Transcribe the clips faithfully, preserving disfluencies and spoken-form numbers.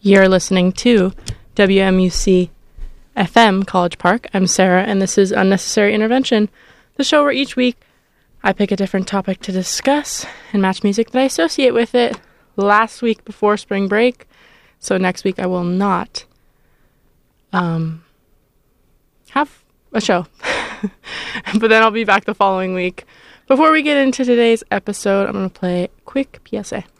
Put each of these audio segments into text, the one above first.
You're listening to W M U C F M College Park. I'm Sarah, and this is Unnecessary Intervention, the show where each week I pick a different topic to discuss and match music that I associate with it. Last week before spring break, so next week I will not um, have a show. But then I'll be back the following week. Before we get into today's episode, I'm going to play a quick P S A.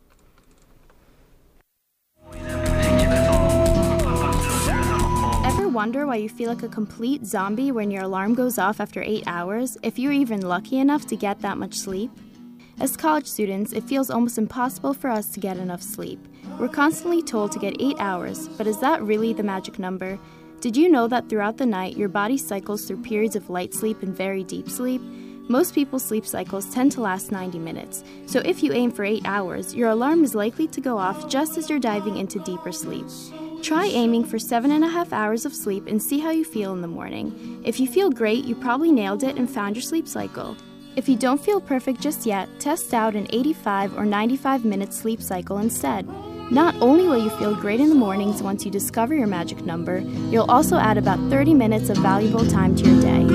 Wonder why you feel like a complete zombie when your alarm goes off after eight hours, if you're even lucky enough to get that much sleep? As college students, it feels almost impossible for us to get enough sleep. We're constantly told to get eight hours, but is that really the magic number? Did you know that throughout the night, your body cycles through periods of light sleep and very deep sleep? Most people's sleep cycles tend to last ninety minutes, so if you aim for eight hours, your alarm is likely to go off just as you're diving into deeper sleep. Try aiming for seven and a half hours of sleep and see how you feel in the morning. If you feel great, you probably nailed it and found your sleep cycle. If you don't feel perfect just yet, test out an eighty-five or ninety-five minute sleep cycle instead. Not only will you feel great in the mornings once you discover your magic number, you'll also add about thirty minutes of valuable time to your day.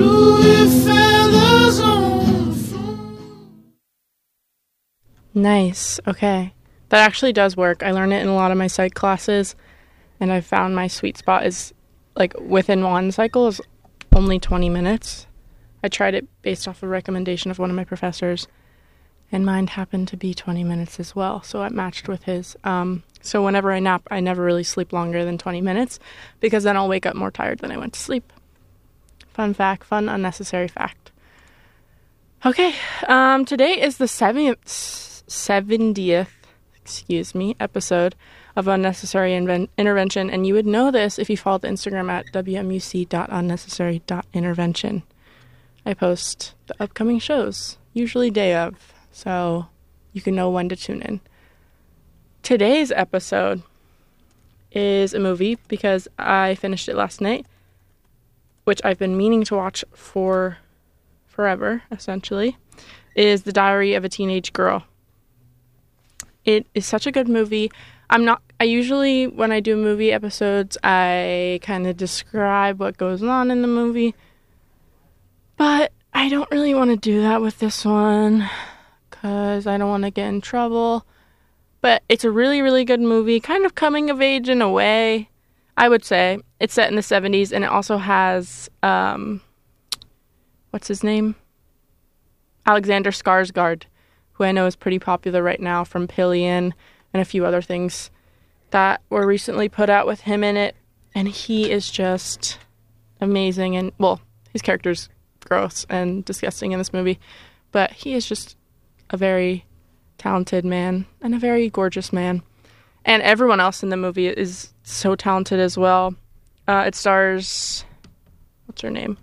Nice. Okay. That actually does work. I learn it in a lot of my psych classes. And I've found my sweet spot is, like, within one cycle is only twenty minutes. I tried it based off a recommendation of one of my professors, and mine happened to be twenty minutes as well, so it matched with his. Um, so whenever I nap, I never really sleep longer than twenty minutes, because then I'll wake up more tired than I went to sleep. Fun fact, fun unnecessary fact. Okay, um, today is the seventieth, excuse me, episode of Unnecessary Inven- Intervention, and you would know this if you followed the Instagram at w m u c dot unnecessary dot intervention. I post the upcoming shows, usually day of, so you can know when to tune in. Today's episode is a movie because I finished it last night, which I've been meaning to watch for forever, essentially, is The Diary of a Teenage Girl. It is such a good movie. I'm not, I usually, when I do movie episodes, I kind of describe what goes on in the movie, but I don't really want to do that with this one, because I don't want to get in trouble, but it's a really, really good movie, kind of coming of age in a way, I would say. It's set in the seventies, and it also has, um, what's his name? Alexander Skarsgård, who I know is pretty popular right now from Pillion, and a few other things that were recently put out with him in it. And he is just amazing. And, well, his character's gross and disgusting in this movie. But he is just a very talented man and a very gorgeous man. And everyone else in the movie is so talented as well. Uh, it stars... What's her name?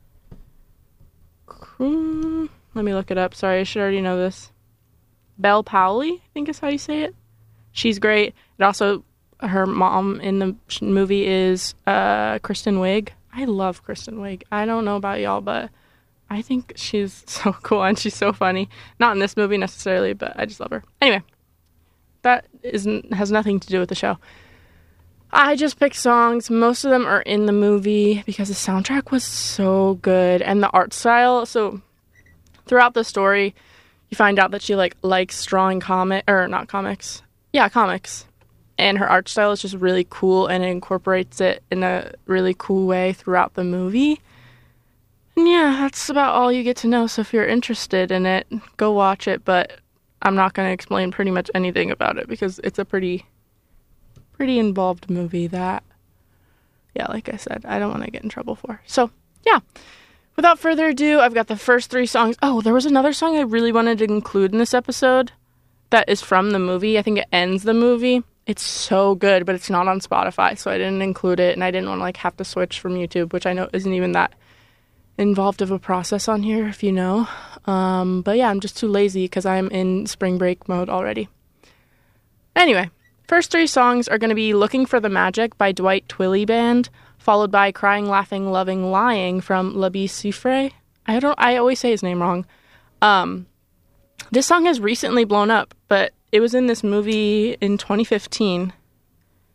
Let me look it up. Sorry, I should already know this. Belle Powley, I think is how you say it. She's great. It also, her mom in the movie is uh, Kristen Wiig. I love Kristen Wiig. I don't know about y'all, but I think she's so cool and she's so funny. Not in this movie necessarily, but I just love her. Anyway, that isn't has nothing to do with the show. I just picked songs. Most of them are in the movie because the soundtrack was so good. And the art style, so throughout the story, you find out that she, like, likes drawing comic, or not comics. Yeah, comics. And her art style is just really cool, and it incorporates it in a really cool way throughout the movie. And yeah, that's about all you get to know. So if you're interested in it, go watch it. But I'm not going to explain pretty much anything about it because it's a pretty, pretty involved movie that, yeah, like I said, I don't want to get in trouble for. So, yeah. Without further ado, I've got the first three songs. Oh, there was another song I really wanted to include in this episode that is from the movie. I think it ends the movie. It's so good, but it's not on Spotify, so I didn't include it, and I didn't want to, like, have to switch from YouTube, which I know isn't even that involved of a process on here, if you know. Um, but yeah, I'm just too lazy because I'm in spring break mode already. Anyway, first three songs are going to be Looking for the Magic by Dwight Twilley Band, followed by Crying, Laughing, Loving, Lying from L'Abbé Siffre. I don't, I always say his name wrong. Um, this song has recently blown up, but it was in this movie in twenty fifteen.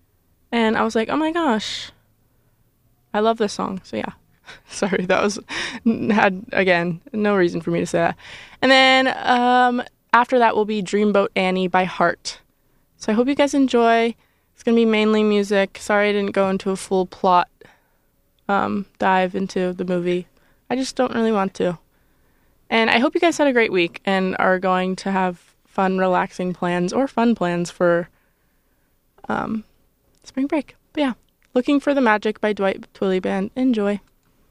And I was like, oh my gosh, I love this song. So yeah, sorry, that was, had, again, no reason for me to say that. And then um, after that will be Dreamboat Annie by Heart. So I hope you guys enjoy. It's going to be mainly music. Sorry I didn't go into a full plot um, dive into the movie. I just don't really want to. And I hope you guys had a great week and are going to have fun, relaxing plans or fun plans for um, spring break. But yeah, Looking for the Magic by Dwight Twilley Band. Enjoy.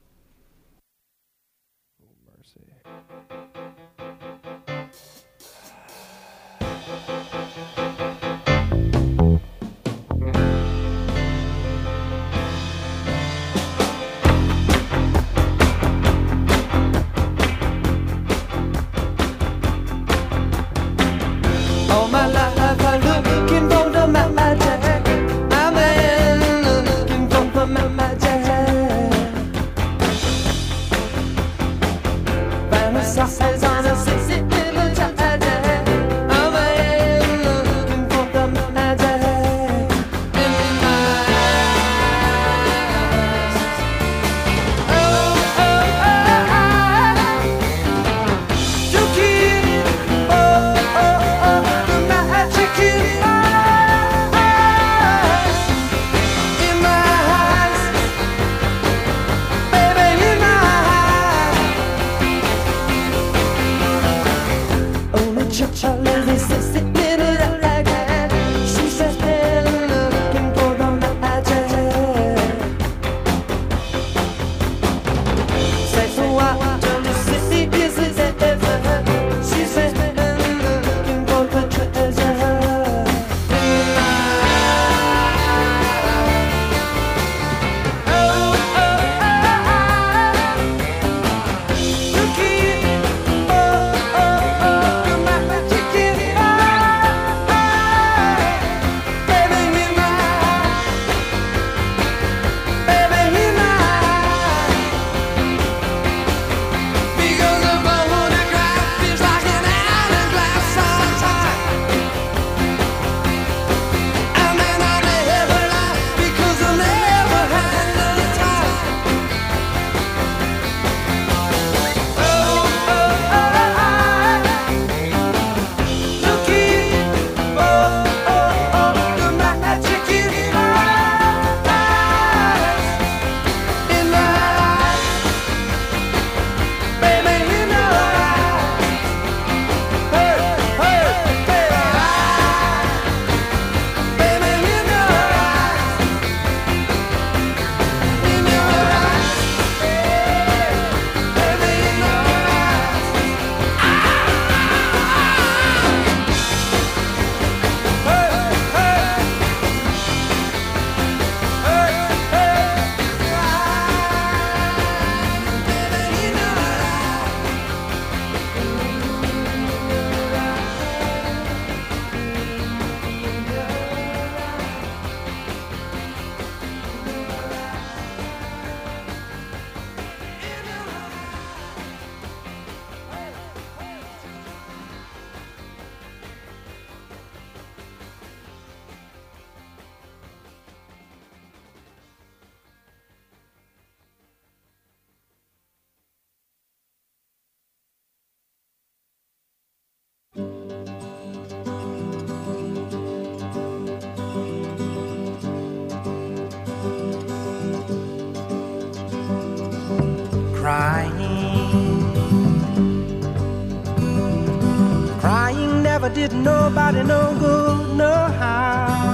Did nobody no good, no how.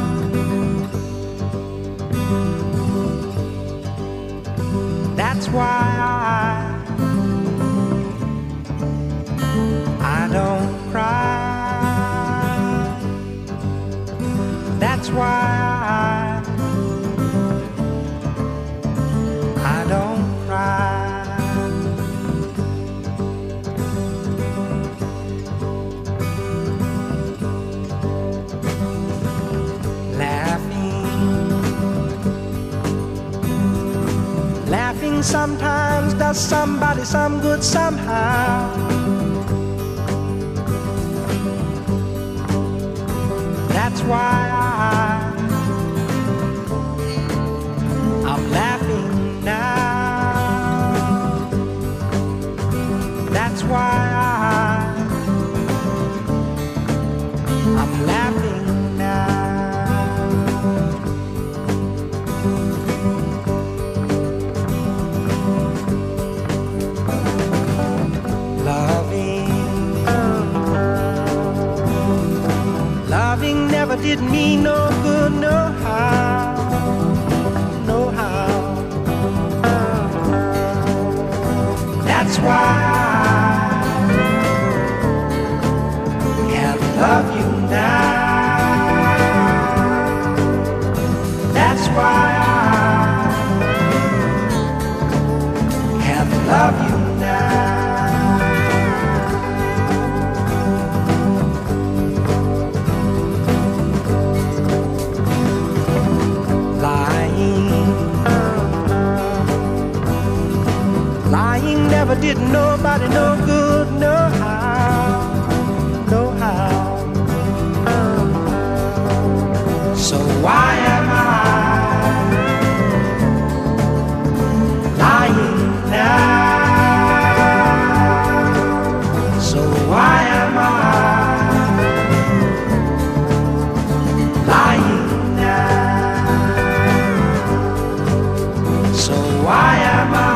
That's why I, I don't cry. That's why I, I don't cry. Sometimes does somebody some good somehow. That's why I, I'm laughing now. That's why I, I'm laughing now. Loving, loving never did me no good, no how. That's why I can't love you now. That's why I can't love you now. Lying, lying never did nobody no good, no how, no how. So why am I lying now? So why am I lying now? So why am I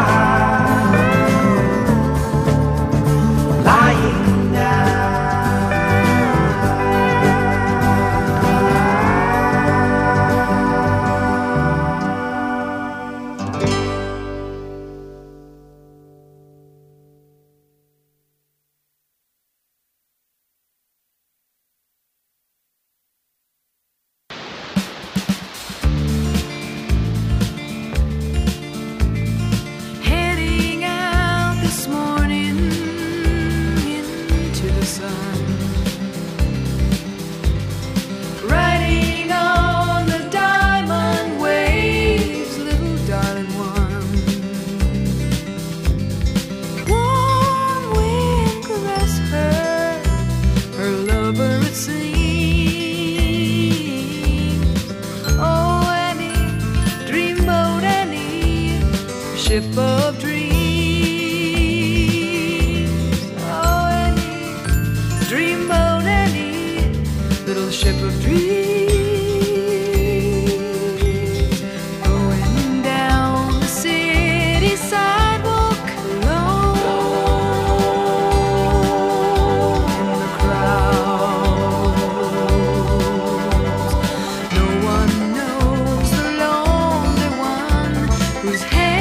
ship of dreams. Oh, Annie, dreamboat Annie, little ship of dreams. Going down the city sidewalk alone in the crowds. No one knows the lonely one whose head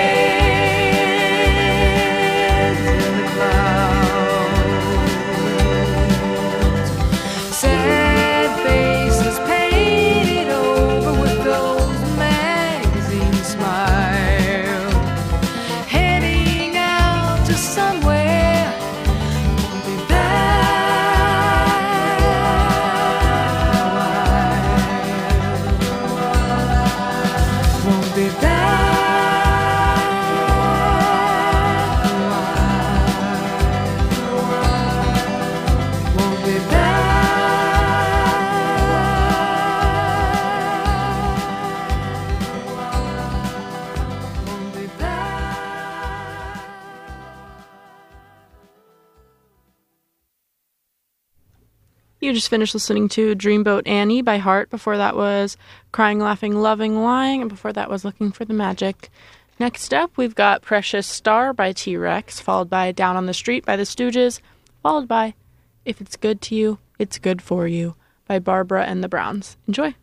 You just finished listening to Dreamboat Annie by Heart. Before that was Crying, Laughing, Loving, Lying. And before that was Looking for the Magic. Next up, we've got Precious Star by T-Rex, followed by Down on the Street by the Stooges, followed by If It's Good to You, It's Good for You by Barbara and the Browns. Enjoy.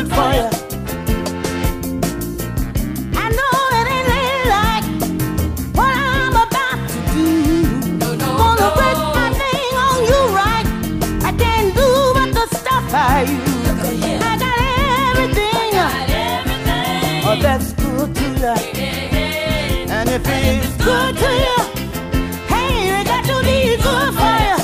good for you. I know it ain't really like what I'm about to do. Gonna put my thing on you right. I can't do but the stuff I use. I got everything. Oh, that's good to you. And if it's good to you, hey, it got to be good for you.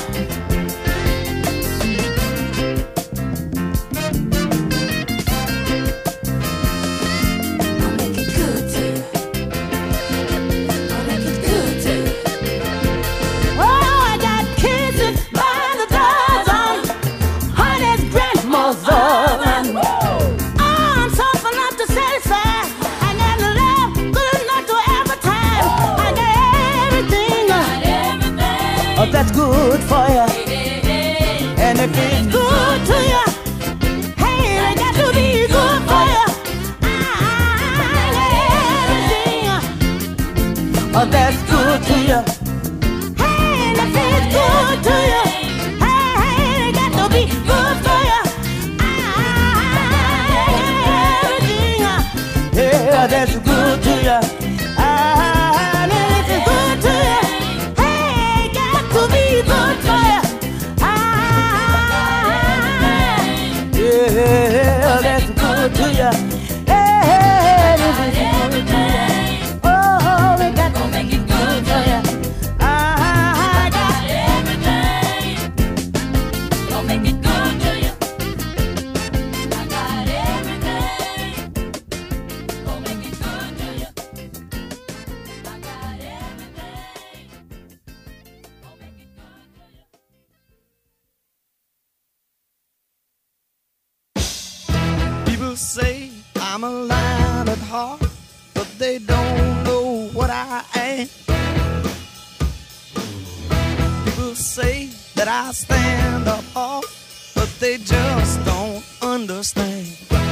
I'll make it good to you. I'll make it good to you. Oh, I got kisses by the dozen, honey's grandmother. Oh, I'm soft enough to satisfy. I got love good enough to advertise. I got everything. Oh, that's good for you. And if it's good to you, hey, it got to be good for you. I got everything. Oh, that's good to you. Hey, and if it's good to you, hey, hey, it got to be good for you. I got everything. Yeah, that's good to you. And if it's good to you, hey, it got to be good for you. Yeah, that's good to you. Hey, if it's good to you, oh, it got to Make it good for you. I got everything. Gonna make it good to you. I got everything. Gonna make it good to you. I got everything. Gonna make it good to you. People say I'm a lion at heart, but they don't know what I am. People say that I stand apart, but they just don't understand.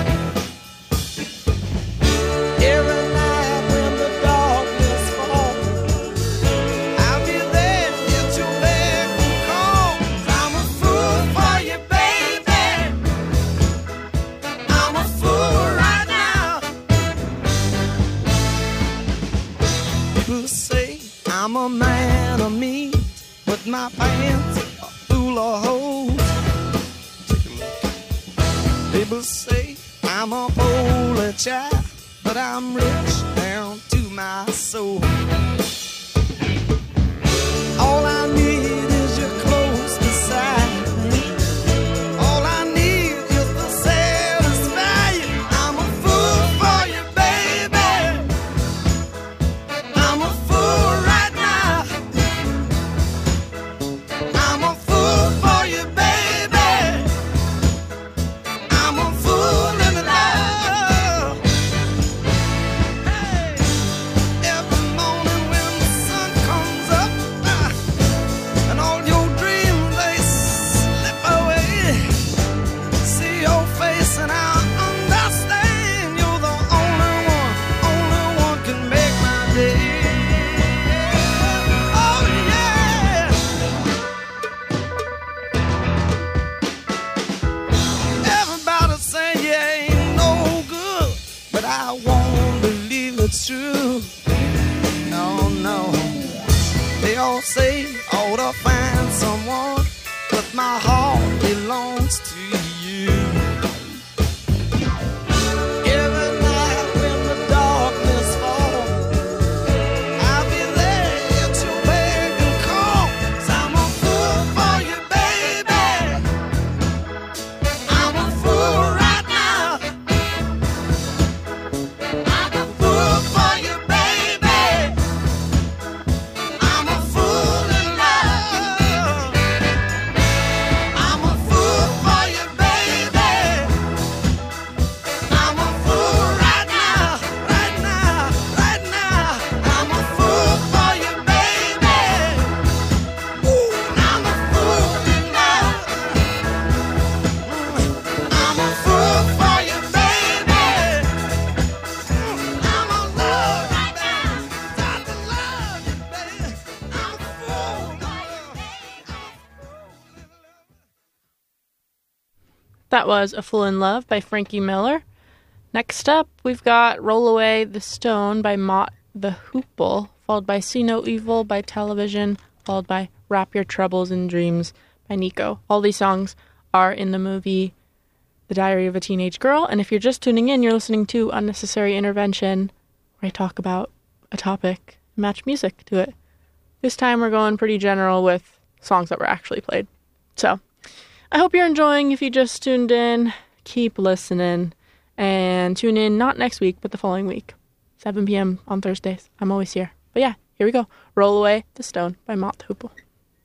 Every night when the darkness falls, I'll be there at your beck and call. I'm a fool for you, baby. I'm a fool right now. People say I'm a man of means, but my pants are full of holes. Take a look. People say I'm a poor child, but I'm rich down to my soul. All I need is you close beside me. All I need is to satisfy you. I'm a fool for you, baby. I'm a fool right now. I'm a fool for you, baby. I'm a fool in love. Hey, every morning when the sun comes up, ah, and all your dreams they slip away. See your face and I understand you're the only one, only one can make my day. Oh yeah. Everybody say you ain't no good, but I won't believe it's true. No, no. They all say I ought to find someone, but my heart belongs to you. Every night when the darkness falls, I'll be there at your beck and call. 'Cause I'm a fool for you, baby. I'm a fool right now. I'm a fool for you, baby. I'm a fool in love. I'm a fool for That was A Fool in Love by Frankie Miller. Next up, we've got Roll Away the Stone by Mott the Hoople, followed by See No Evil by Television, followed by Wrap Your Troubles in Dreams by Nico. All these songs are in the movie The Diary of a Teenage Girl, and if you're just tuning in, you're listening to Unnecessary Intervention, where I talk about a topic and match music to it. This time we're going pretty general with songs that were actually played. So, I hope you're enjoying. If you just tuned in, keep listening, and tune in not next week, but the following week, seven p.m. on Thursdays. I'm always here. But yeah, here we go. Roll Away the Stone by Mott the Hoople.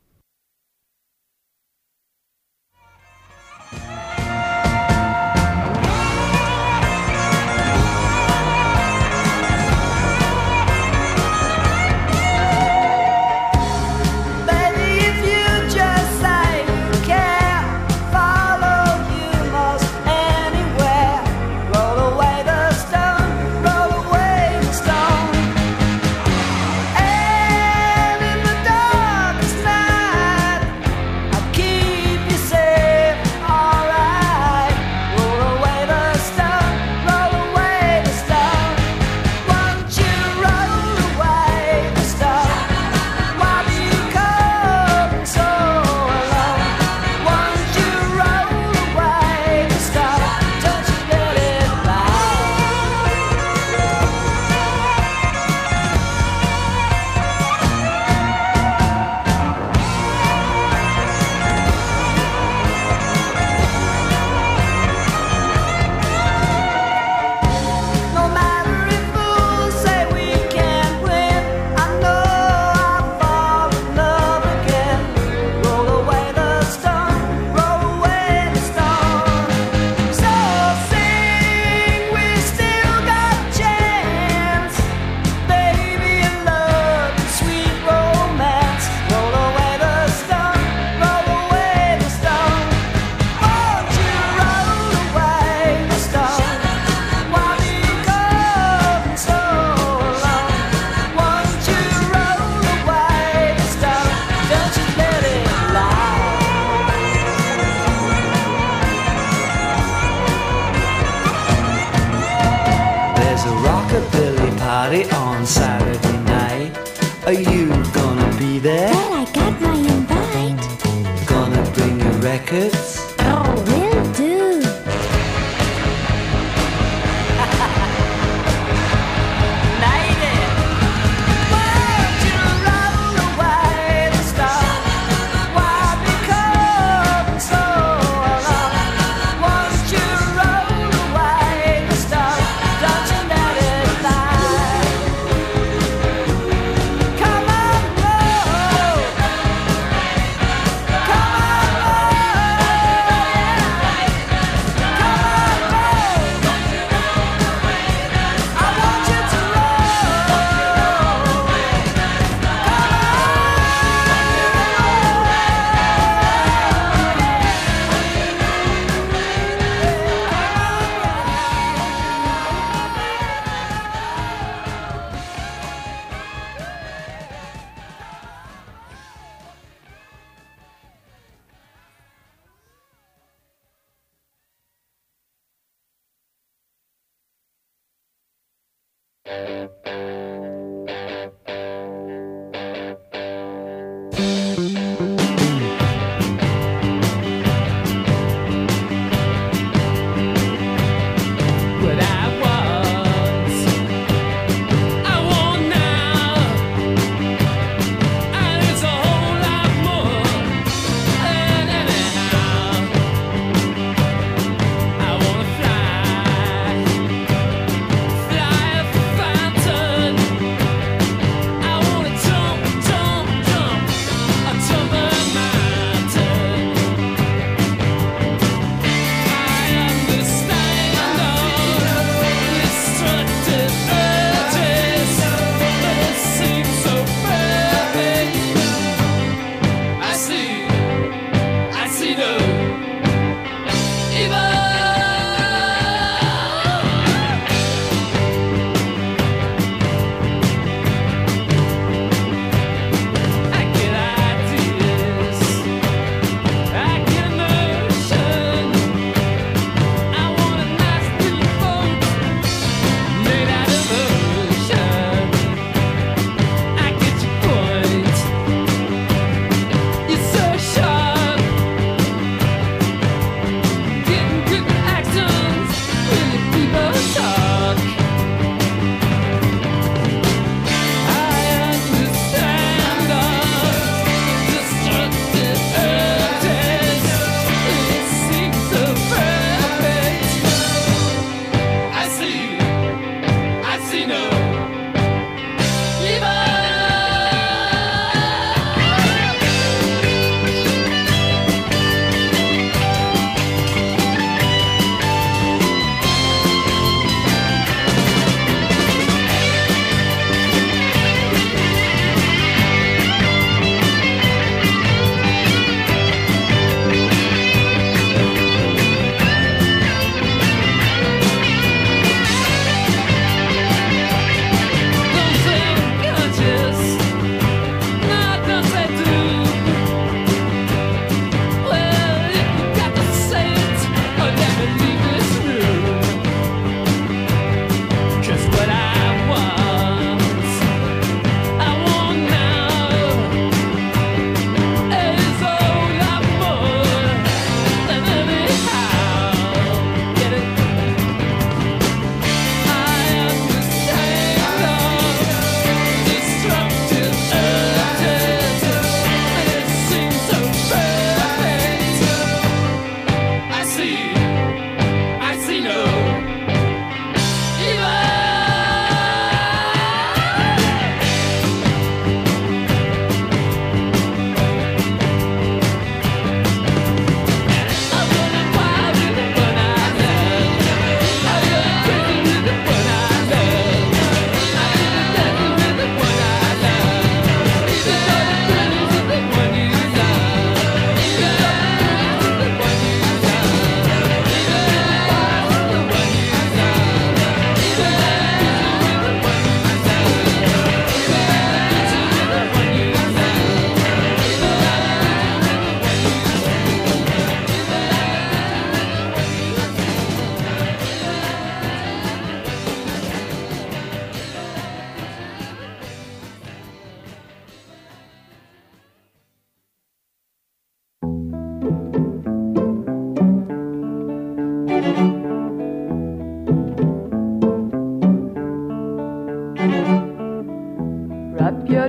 On Saturday night, are you gonna be there? Well, I got my invite. Gonna bring your records? Oh, will do. Fly a phantom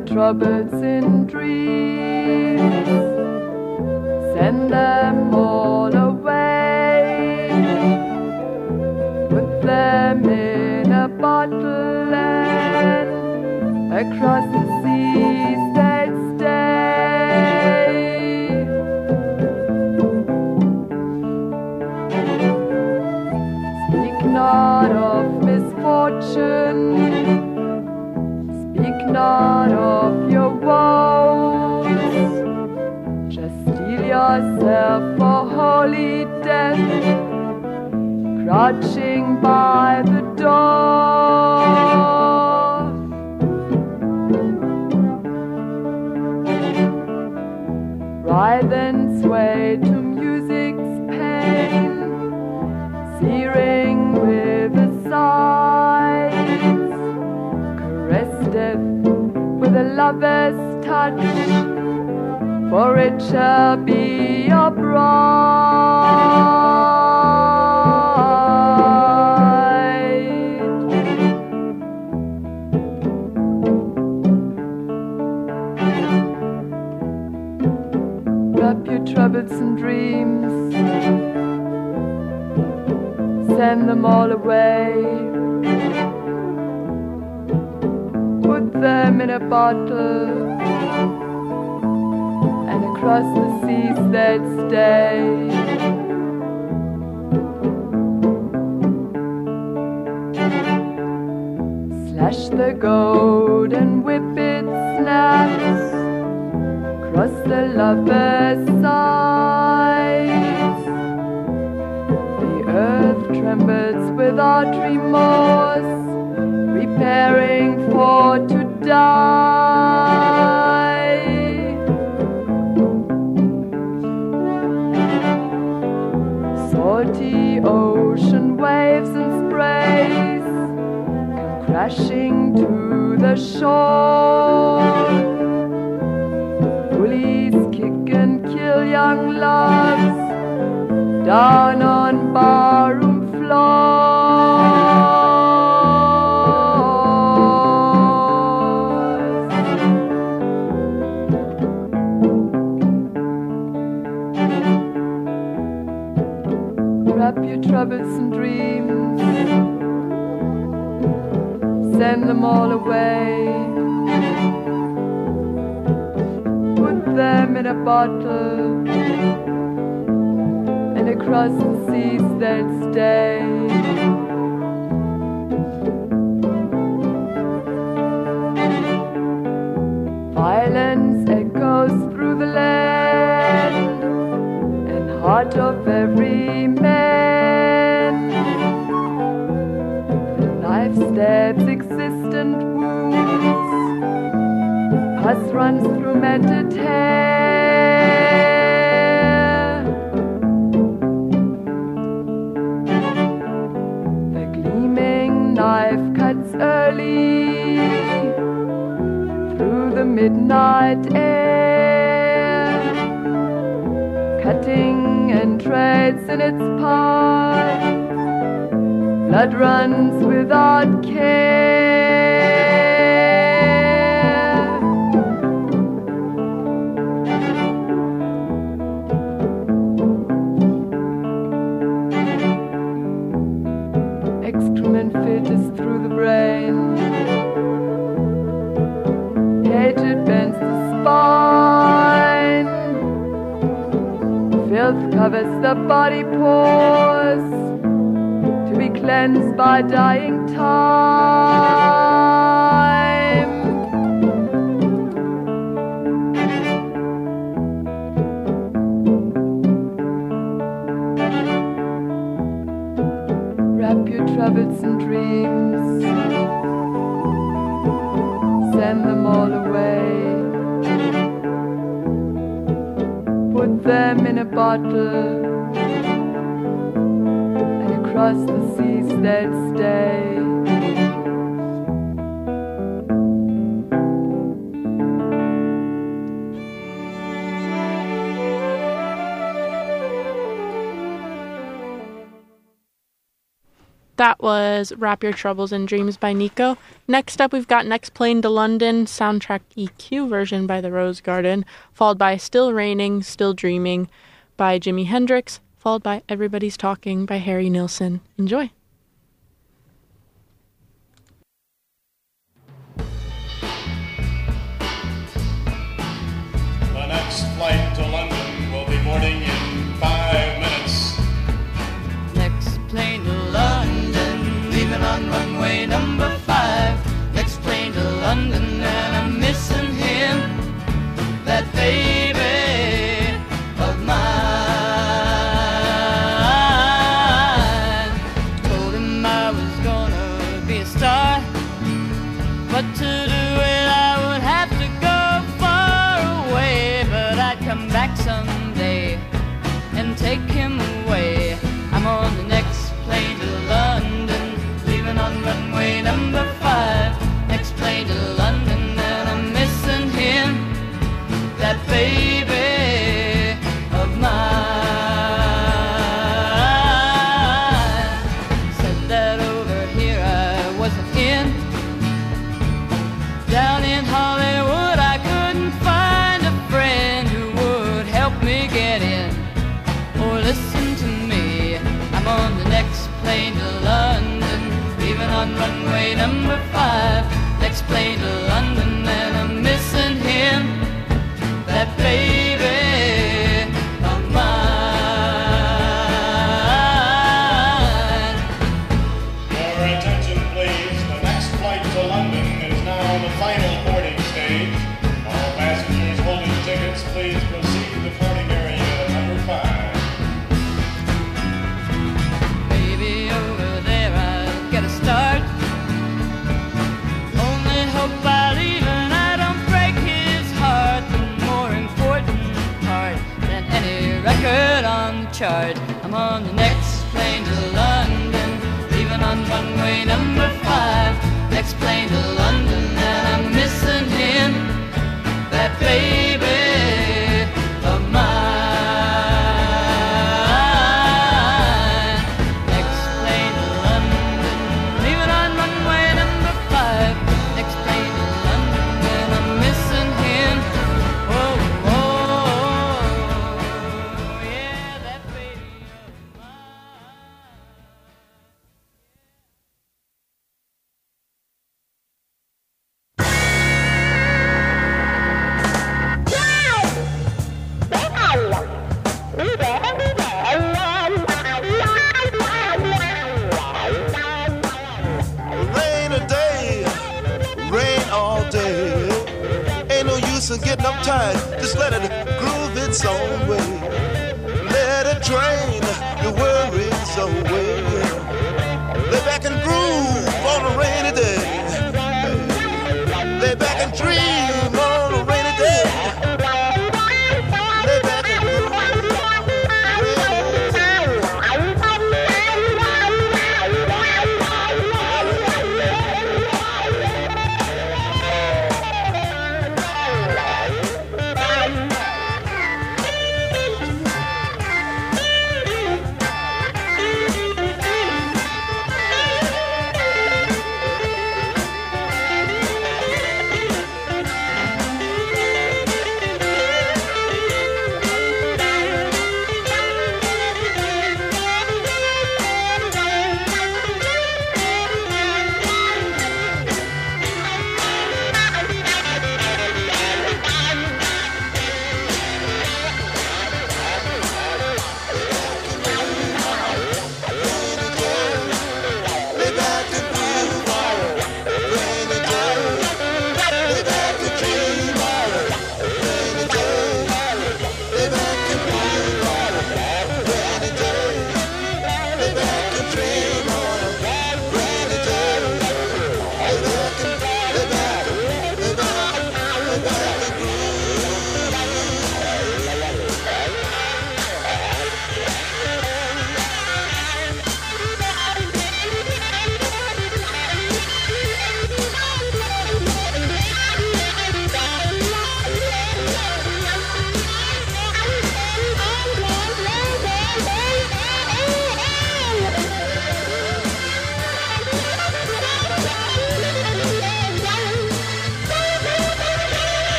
troubles in dreams, send them all away, put them in a bottle and across the seas they'd stay. Speak not of misfortune, speak not of your woes, just steel yourself for holy death, crouching by the door. Writhe and sway to music's pain, searing with the sighs, caress death with a lover's touch, for it shall be your bride. Wrap your troubles and dreams, send them all away, put them in a bottle, and across the seas they'd stay. Slash the goat and whip its snaps, cross the lover's sides. The earth trembles without remorse, preparing for to die. Salty ocean waves and sprays come crashing to the shore. Bullies kick and kill young loves down on barroom floors. Wrap your troubles and dreams, send them all away, put them in a bottle, and across the seas they'd stay. Violence echoes through the land and heart of every man. The knife stabs existent wounds, pus runs through matted hair. The gleaming knife cuts early through the midnight air, cutting and treads in its path. Blood runs without care. Excrement filters through the brain, hatred bends the spine, filth covers the body pores, to be cleansed by dying time. Wrap your troubles and dreams, send them all away, put them in a bottle, and across the seas they'd stay. That was Wrap Your Troubles in Dreams by Nico. Next up, we've got Next Plane to London, soundtrack E Q version by the Rose Garden, followed by Still Raining, Still Dreaming by Jimi Hendrix, followed by Everybody's Talking by Harry Nilsson. Enjoy. The next flight to London will be boarding in five minutes. Next plane to London, leaving on runway number five. Next plane to London, and I'm missing him, that baby of mine. Told him I was gonna be a star, but to do it I would have to go far away. But I'd come back someday and take him away. I'm on the next plane to London, leaving on runway number five. Next plane to London, and I'm missing him, that baby of mine. Said that over here I wasn't in. Down in Hollywood I couldn't find a friend who would help me get in or listen to me. I'm on the next plane to London, leaving on runway number five. Next plane to London, and I'm missing him, that baby of mine. Your attention, please. The next flight to London is now the final boarding stage. All passengers holding tickets, please proceed to the boarding area number five. Maybe over there I'll get a start. Only hope I leave and I don't break his heart. The more important part than any record on the chart. I'm on the next plane to London, leaving on runway number five. Next plane to London, and I'm missing him, that baby of mine. Next plane to London, leaving on runway number five. Next plane to London, and I'm missing him. Oh, oh, yeah, that baby of mine. Rain a day, rain all day. Ain't no use in getting uptight. Just let it groove its own way. Let it drain your worries away. Lay back and groove on a rainy day. Lay back and dream on a rainy day. Lay back and groove.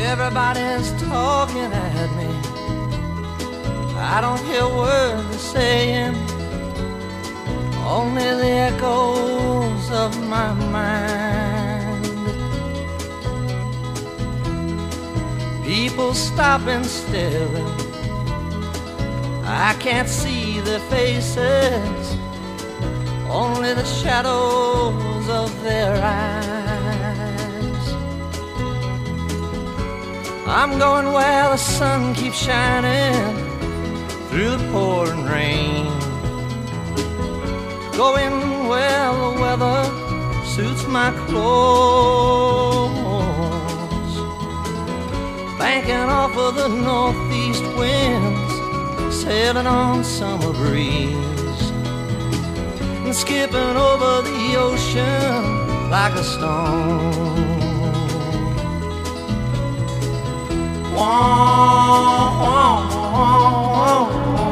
Everybody's talking at me. I don't hear words they're saying, only the echoes of my mind. People stopping still, I can't see their faces, only the shadows of their eyes. I'm going where the sun keeps shining through the pouring rain, going where the weather suits my clothes, banking off of the northeast winds, sailing on summer breeze, and skipping over the ocean like a stone. Wah, wah, wah,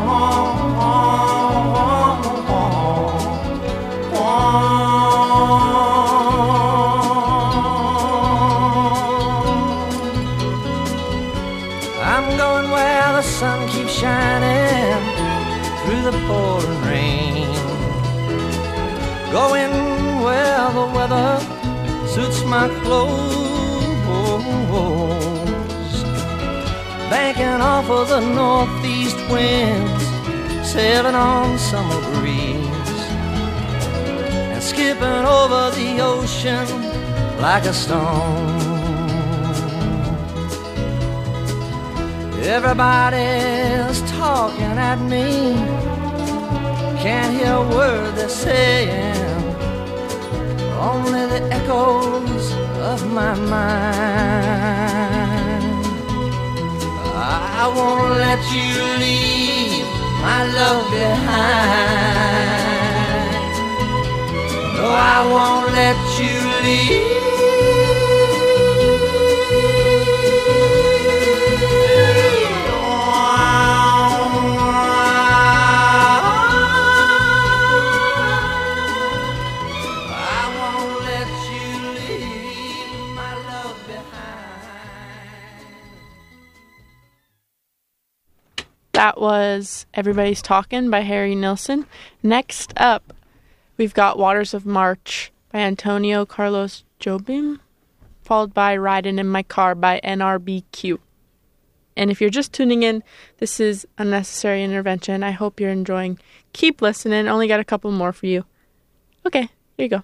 I'm going where the sun keeps shining through the pouring rain, going where the weather suits my clothes, banking off of the northeast winds, sailing on summer breeze, and skipping over the ocean like a stone. Everybody's talking at me, can't hear a word they're saying, only the echoes of my mind. I won't let you leave my love behind. No, I won't let you leave. That was Everybody's Talking by Harry Nilsson. Next up, we've got Waters of March by Antonio Carlos Jobim, followed by Riding in My Car by N R B Q. And if you're just tuning in, this is Unnecessary Intervention. I hope you're enjoying. Keep listening. Only got a couple more for you. Okay, here you go.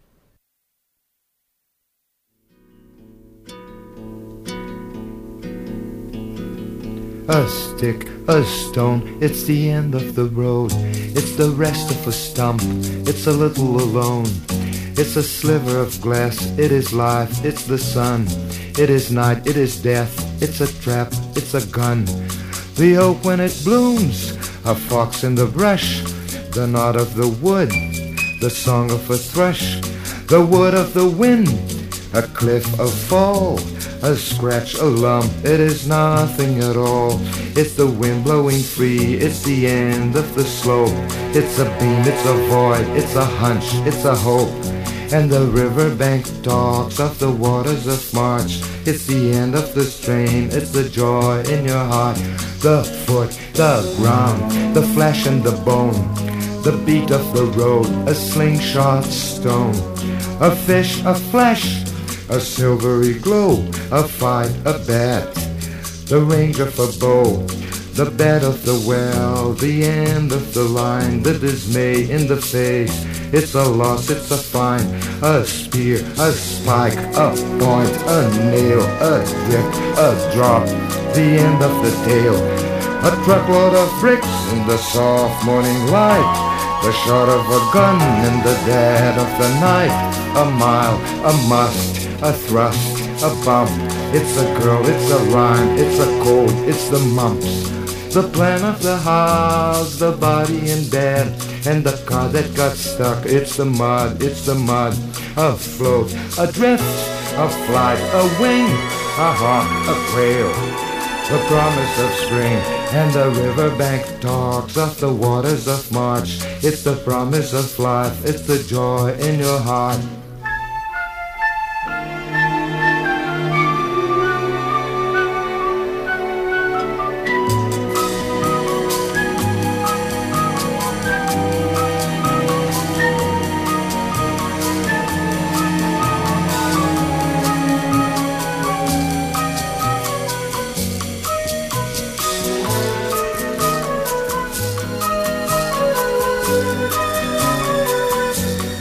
A stick, a stone, it's the end of the road. It's the rest of a stump, it's a little alone. It's a sliver of glass, it is life, it's the sun. It is night, it is death, it's a trap, it's a gun. The oak when it blooms, a fox in the brush. The knot of the wood, the song of a thrush. The wood of the wind, a cliff, a fall. A scratch, a lump, it is nothing at all. It's the wind blowing free, it's the end of the slope. It's a beam, it's a void, it's a hunch, it's a hope. And the riverbank talks of the waters of March. It's the end of the strain, it's the joy in your heart. The foot, the ground, the flesh and the bone. The beat of the road, a slingshot stone. A fish, a flesh, a silvery glow, a fight, a bet, the range of a bow, the bed of the well, the end of the line, the dismay in the face. It's a loss, it's a fine, a spear, a spike, a point, a nail, a drip, a drop, the end of the tail. A truckload of bricks in the soft morning light, the shot of a gun in the dead of the night. A mile, a must, a thrust, a bump. It's a girl, it's a rhyme, it's a cold, it's the mumps. The plan of the house, the body in bed, and the car that got stuck. It's the mud, it's the mud. A float, a drift, a flight, a wing, a hawk, a quail. The promise of spring, and the riverbank talks of the waters of March. It's the promise of life, it's the joy in your heart.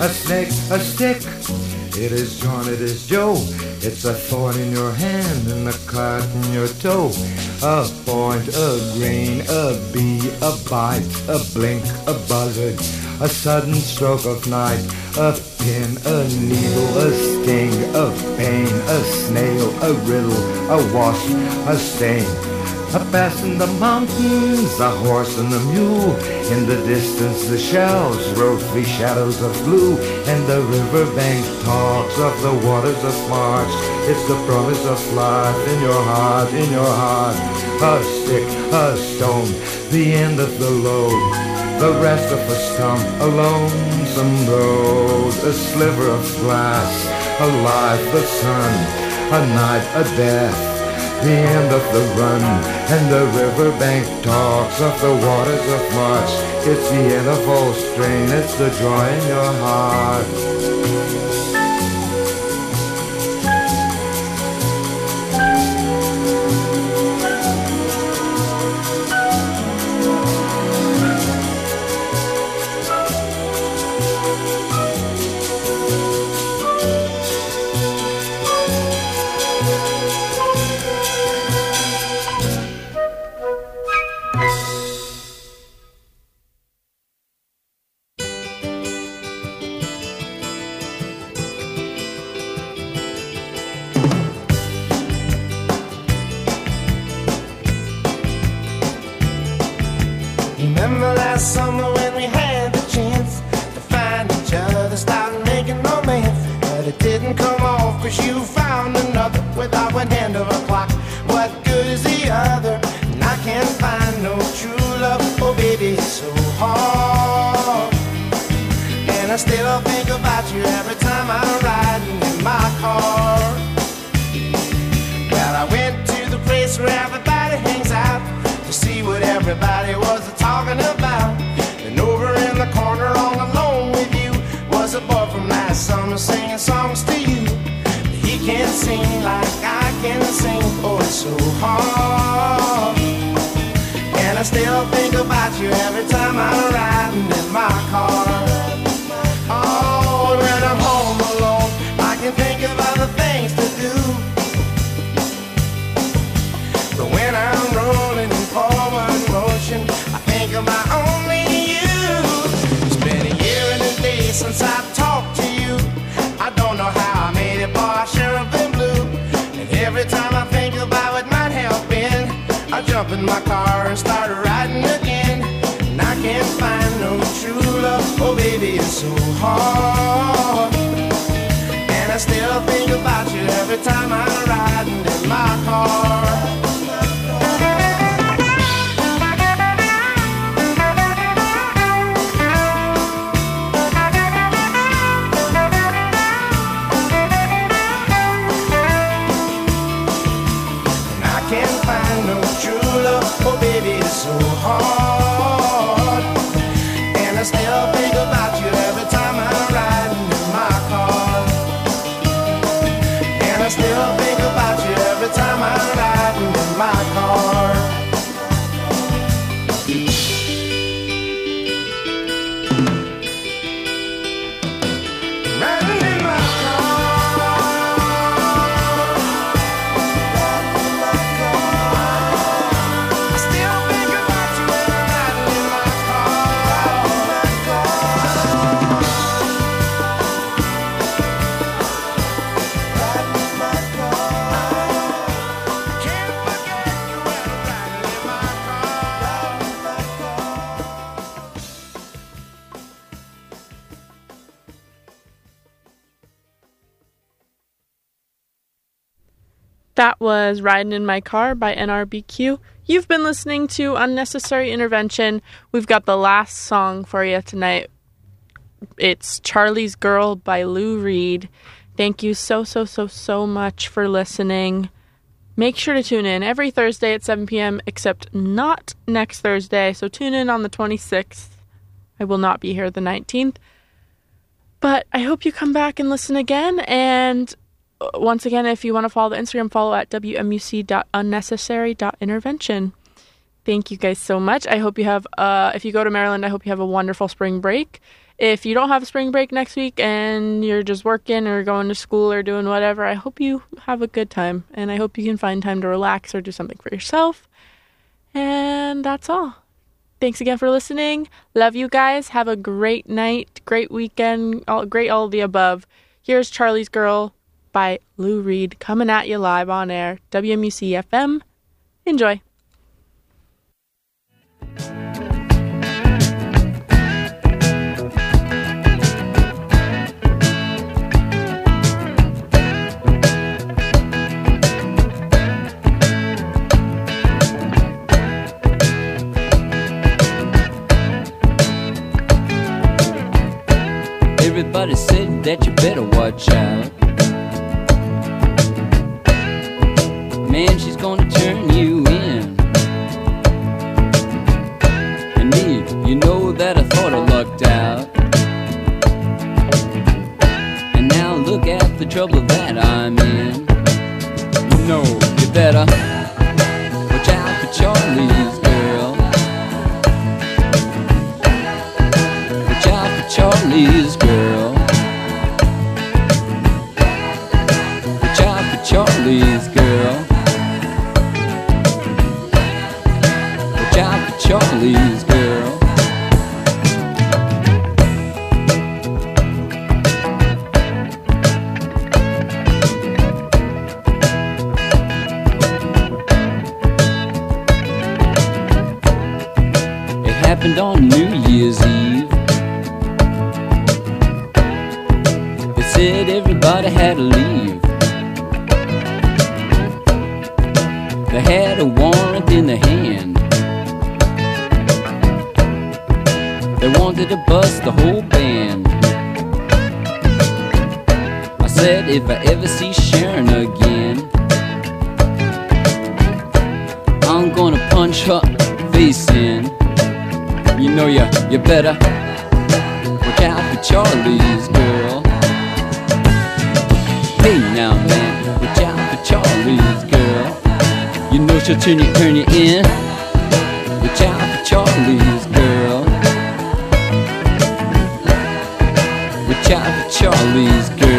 a snake, a stick. It is John, it is Joe. It's a thorn in your hand and a cut in your toe. A point, a grain, a bee, a bite, a blink, a buzzard, a sudden stroke of night, a pin, a needle, a sting, a pain, a snail, a riddle, a wasp, a stain. A bass in the mountains, a horse and a mule. In the distance the shells roll three shadows of blue. And the riverbank talks of the waters of March. It's the promise of life in your heart, in your heart. A stick, a stone, the end of the load. The rest of a stump, a lonesome road. A sliver of glass, a life, the sun, a night, a death. The end of the run, and the riverbank talks of the waters of March. It's the end of all strain, it's the joy in your heart. Remember last summer when we had the chance to find each other, start making romance, but it didn't come off cause you found another without one hand of a clock. What good is the other? And I can't find no true love. Oh baby, it's so hard. And I still think about you every time I'm riding in my car. Well, I went to the place where everybody hangs out to see what everybody was talking about. And over in the corner all alone with you was a boy from last summer singing songs to you. He can't sing like I can sing. Oh, it's so hard. And I still think about you every time I'm riding in my car. Oh, and when I'm home alone I can think of other things to do. But when I'm rolling in forward motion I think about only you. It's been a year and a day since I've talked to you. I don't know how I made it, boy, I sure have been blue. And every time I think about what might have been, I jump in my car and start riding again. And I can't find no true love. Oh baby, it's so hard. And I still think about you every time I'm riding in my car. Oh baby, it's so hard. And I still think about you every time I'm riding in my car. And I still think about you every time I'm riding in my car. Riding in my That was Riding in My Car by N R B Q. You've been listening to Unnecessary Intervention. We've got the last song for you tonight. It's Charlie's Girl by Lou Reed. Thank you so, so, so, so much for listening. Make sure to tune in every Thursday at seven p.m. except not next Thursday. So tune in on the twenty-sixth. I will not be here the nineteenth. But I hope you come back and listen again. And once again, if you want to follow the Instagram, follow at w m u c dot unnecessary dot intervention. Thank you guys so much. I hope you have, uh, if you go to Maryland, I hope you have a wonderful spring break. If you don't have a spring break next week and you're just working or going to school or doing whatever, I hope you have a good time. And I hope you can find time to relax or do something for yourself. And that's all. Thanks again for listening. Love you guys. Have a great night, great weekend, all, great all of the above. Here's Charlie's Girl by Lou Reed coming at you live on air, W M U C F M. Enjoy. Everybody said that you better watch out. Man, she's gonna turn you in. And me, you know that I thought I lucked out. And now look at the trouble that I'm in. You know, you better watch out for Charlie's girl. Watch out for Charlie's girl. Watch out for Charlie's girl. Watch out for Charlie's girl. It happened on New Year's Eve. They said everybody had to leave. They had a warrant in their hand. They wanted to bust the whole band. I said if I ever see Sharon again, I'm gonna punch her face in. You know you, you better watch out for Charlie's girl. Hey now man, watch out for Charlie's girl. You know she'll turn you, turn you in. Watch out for Charlie's girl. Watch out for Charlie's girl.